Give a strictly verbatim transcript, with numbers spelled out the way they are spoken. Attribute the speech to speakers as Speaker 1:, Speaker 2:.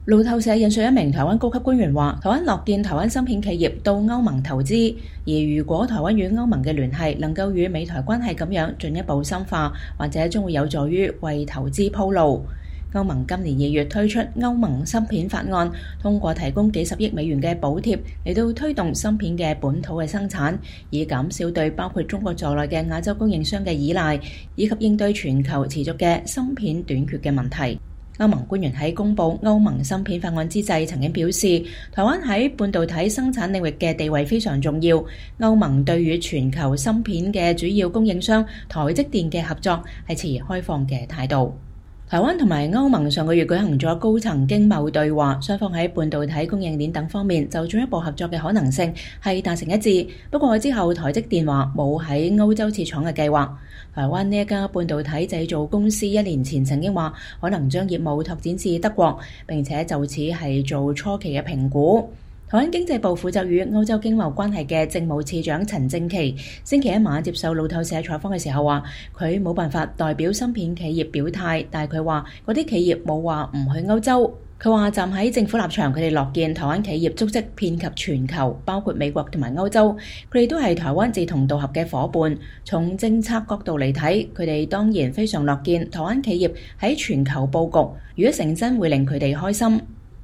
Speaker 1: 路透社引述一名台灣高級官員話，台灣樂見台灣芯片企業到歐盟投資，而如果台灣與歐盟嘅聯繫能夠與美台關係咁樣進一步深化，或者將會有助於為投資鋪路。歐盟今年二月推出歐盟芯片法案，通過提供幾十億美元嘅補貼嚟到推動芯片嘅本土嘅生產，以減少對包括中國在內嘅亞洲供應商嘅依賴，以及應對全球持續嘅芯片短缺嘅問題。歐盟官員喺公布歐盟芯片法案之際曾經表示，台灣喺半導體生產領域嘅地位非常重要。歐盟對於全球芯片嘅主要供應商台積電嘅合作係持開放嘅態度。台灣同埋歐盟上個月舉行咗高層經貿對話，雙方喺半導體供應鏈等方面就進一步合作嘅可能性係達成一致。不過之後台積電話冇喺歐洲設廠嘅計劃。台灣呢一家半導體製造公司一年前曾經話可能將業務拓展至德國，並且就此係做初期嘅評估。台灣經濟部負責與歐洲經貿關係嘅政務次長陳正奇星期一晚接受路透社採訪嘅時候話，佢冇辦法代表芯片企業表態，但係佢話嗰啲企業冇話唔去歐洲。佢話站喺政府立場，佢哋樂見台灣企業足跡遍及全球，包括美國同埋歐洲，佢哋都係台灣志同道合嘅夥伴。從政策角度嚟睇，佢哋當然非常樂見台灣企業喺全球佈局，如果成真會令佢哋開心。